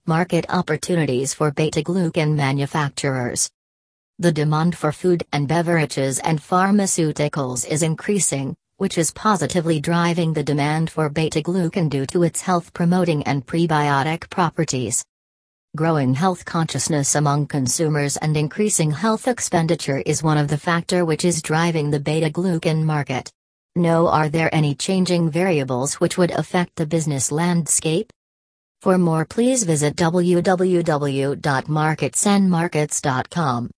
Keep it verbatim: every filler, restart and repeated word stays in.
Market opportunities for beta-glucan manufacturers. The demand for food and beverages and pharmaceuticals is increasing, which is positively driving the demand for beta-glucan due to its health-promoting and prebiotic properties. Growing health consciousness among consumers and increasing health expenditure is one of the factors which is driving the beta-glucan market. Now, are there any changing variables which would affect the business landscape? For more, please visit w w w dot markets and markets dot com.